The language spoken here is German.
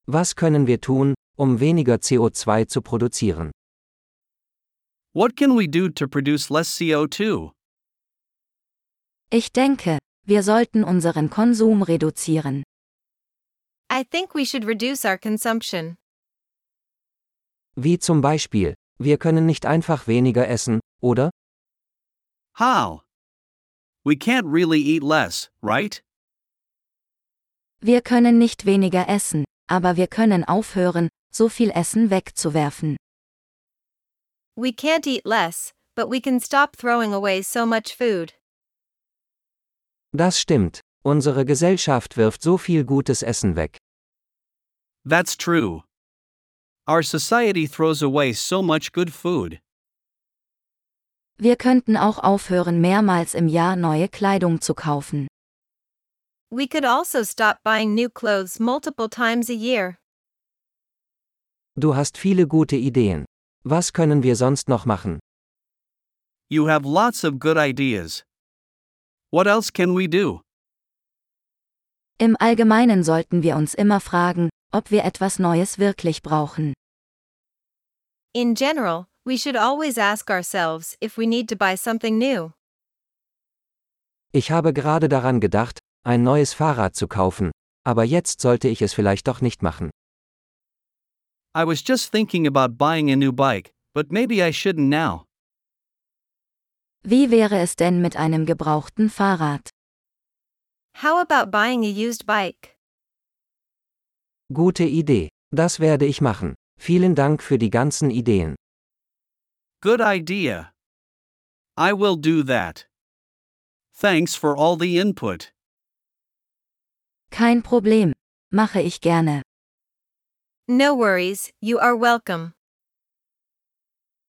Was können wir tun, um weniger CO2 zu produzieren? What can we do to produce less CO2? Ich denke, wir sollten unseren Konsum reduzieren. I think we should reduce our consumption. Wie zum Beispiel, wir können nicht einfach weniger essen, oder? How? We can't really eat less, right? Wir können nicht weniger essen, aber wir können aufhören, so viel Essen wegzuwerfen. We can't eat less, but we can stop throwing away so much food. Das stimmt. Unsere Gesellschaft wirft so viel gutes Essen weg. That's true. Our society throws away so much good food. Wir könnten auch aufhören, mehrmals im Jahr neue Kleidung zu kaufen. We could also stop buying new clothes multiple times a year. Du hast viele gute Ideen. Was können wir sonst noch machen? You have lots of good ideas. What else can we do? Im Allgemeinen sollten wir uns immer fragen, ob wir etwas Neues wirklich brauchen. In general, we should always ask ourselves if we need to buy something new. Ich habe gerade daran gedacht, ein neues Fahrrad zu kaufen, aber jetzt sollte ich es vielleicht doch nicht machen. I was just thinking about buying a new bike, but maybe I shouldn't now. Wie wäre es denn mit einem gebrauchten Fahrrad? How about buying a used bike? Gute Idee. Das werde ich machen. Vielen Dank für die ganzen Ideen. Good idea. I will do that. Thanks for all the input. Kein Problem. Mache ich gerne. No worries, you are welcome.